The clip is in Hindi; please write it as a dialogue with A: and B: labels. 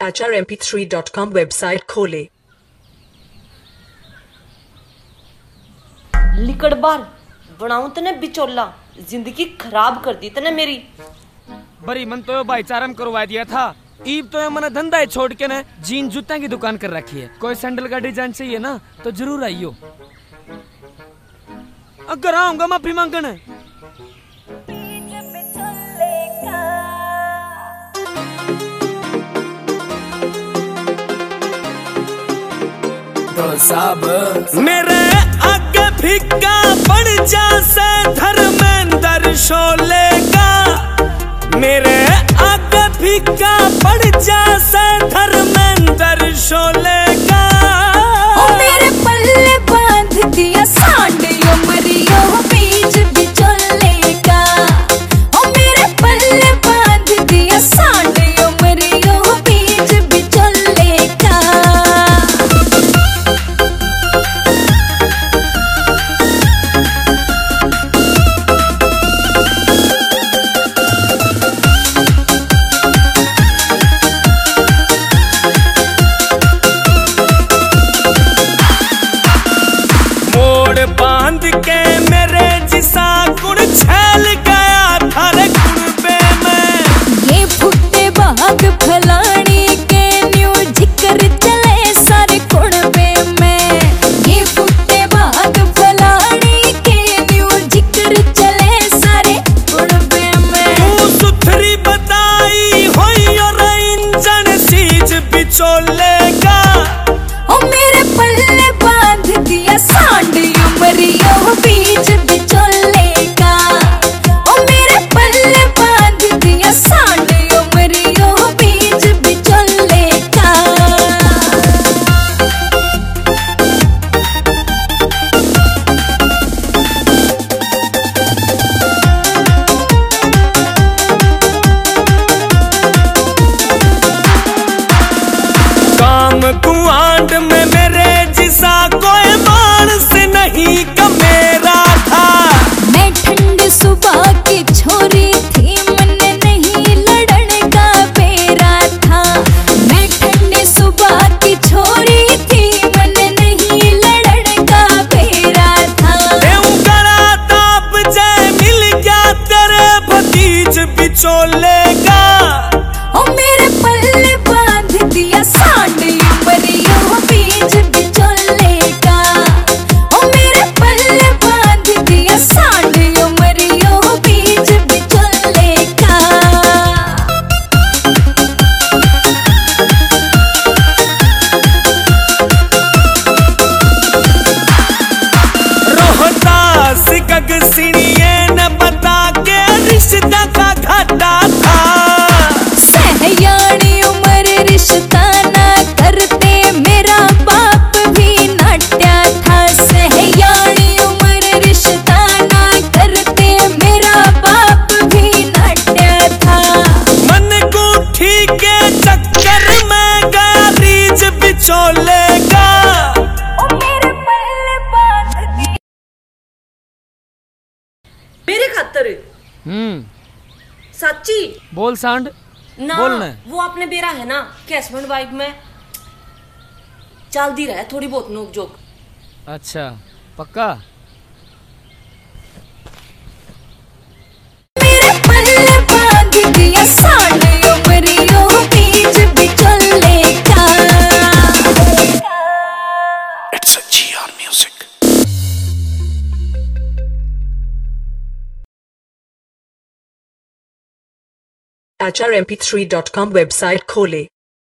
A: HRMP3.com वेबसाइट खोले।
B: लिकड़ बार बनाऊं तने बिचौला, जिंदगी खराब कर दी तने मेरी।
C: बरी मन तो भाईचारा में करवा दिया था, ईब तो मैंने धंधा ही छोड़ के ना जीन जूता की दुकान कर रखी है। कोई सैंडल का डिजाइन चाहिए ना तो जरूर आइयो। अगर आऊंगा माफी मांगने।
D: मेरे आगे फीका पड़ जासे धर्मेंद्र शोले का, मेरे आगे फीका पड़ जासे धर्मेंद्र शोले का।
E: ओ मेरे पल्ले बांध दिया सांडियो मरियो बीच बिचौले का। ओ मेरे पल्ले बांध दिया सांडियो मरियो बीच बिचौले का।
D: बांध के मेरे जिसा गुड़ छेल गया थारे कुड़बे में।
E: ये फुटे बाग फलानी के न्यू जिक्र चले सारे कुड़बे में। ये फुटे बाग फलानी के न्यू जिक्र चले सारे कुड़बे में।
D: तू सुथरी बताई होई और इंजन सीज बिचौले का।
E: ओ मेरे पल्ले बांध दिया सांडियो मरियो बीच बिचौले का। ओ मेरे पल्ले बांध दिया सांडियो मरियो बीच बिचौले का।
D: काम कुआंड में मेरे जिसा कोई मानस नहीं का मेरा था।
E: मैं ठंड सुबह की छोरी थी, मन नहीं लड़न का बेरा था। मैं ठंड सुबह की छोरी थी, मन नहीं लड़न का बेरा था।
D: गला ताप जय मिल गया तेरे भतीज बिचौले का।
E: ओ मेरे पल्ले बांध दिया सांडियो मरियो बीच बिचौले का। ओ मेरे पल्ले बांध दिया सांडियो मरियो बीच बिचौले का।
D: रोहतास गगसिणिये न बता के रिश्ता का घाटा था।
E: सहयानी उम्र रिश्ता ना करते मेरा बाप भी नाट्या था। सहयानी उम्र रिश्ता ना करते मेरा बाप भी नाट्या था।
D: मन गुठी के चक्कर में गया रीछ बिचौले का।
E: ओ मेरे पल्ले बांध दिया।
B: मेरे खातर सच्ची
C: बोल सांड
B: ना
C: बोलना।
B: वो अपने बेरा है ना कि हस्बैंड वाइफ में चलती रहे थोड़ी बहुत नोक जोक।
C: अच्छा पक्का।
E: मेरे पल्ले बांध दिया सांडियो मरियो बीच बिचौले का।
D: It's a GR music.
A: HRMP3.com website खोले।